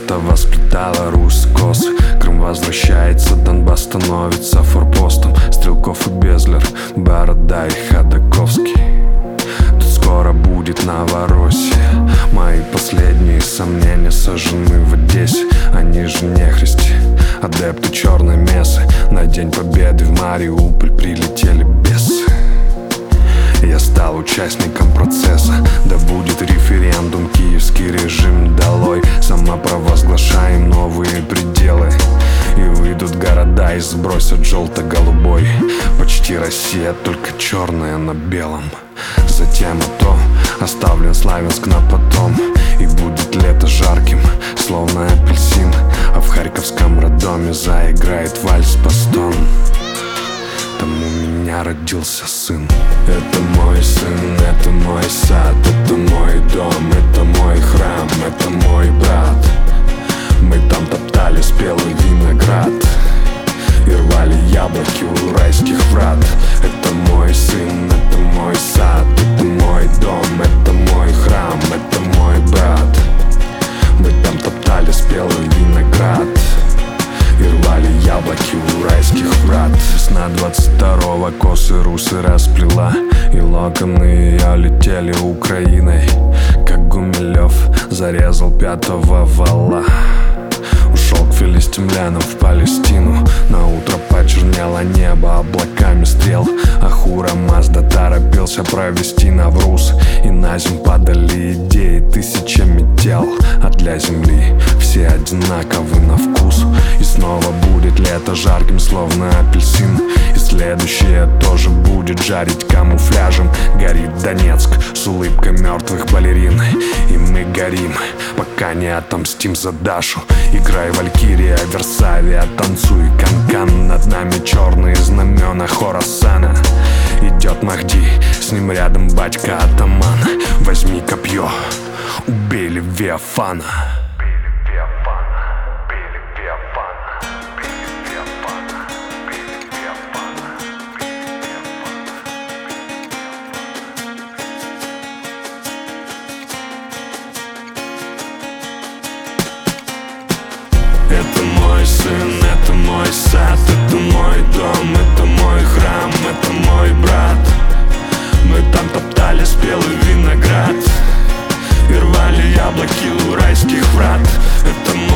Лето восплетало Русь косы, Крым возвращается, Донбасс становится форпостом. Стрелков и Безлер, Борода и Ходаковский. Тут скоро будет Новороссия. Мои последние сомнения сожжены в Одессе. Они же нехристи, адепты черной мессы. На День Победы в Мариуполь прилетели бесы. Я стал участником процесса. Да будет референдум, киевский режим долой. Самопровозглашаем новые пределы. И выйдут города и сбросят желто-голубой. Почти Россия, только черная на белом. Затем оставлен Славянск на потом. И будет лето жарким, словно апельсин. А в харьковском роддоме заиграет вальс-бастон. Там у меня родился сын. Это мой сын, это мой сад, это мой дом, это мой храм, это мой брат. Мы там топтали спелый виноград и рвали яблоки у райских врат. Это мой сын, это мой сад, это мой дом, это мой храм, это мой брат. Мы там топтали спелый виноград и рвали яблоки у райских врат. Весна 22-го косы русы расплела, и локоны ее летели Украиной. Как Гумилев зарезал 5-го вала. Ушел к филистимлянам в Палестину. На утро почернело небо облаками стрел. Ахура Мазда торопился провести Навруз. И на земь падали идеи тысячами тел. А для земли все одинаковы на вкус. И снова будет лето жарким, словно апельсин. И следующее тоже будет жарить камуфляжем. Горит Донецк с улыбкой мертвых балерин. И мы горим, пока не отомстим за Дашу. Играй, Валькирия, Версавия, танцуй, канкан. Над нами черные знамена Хорасана. Идет Махди, с ним рядом батька атаман. Возьми копье, убей Левиафана. Это мой сын, это мой сад, это мой дом, это мой храм, это мой брат. Мы там топтали спелый виноград и рвали яблоки у райских врат. Это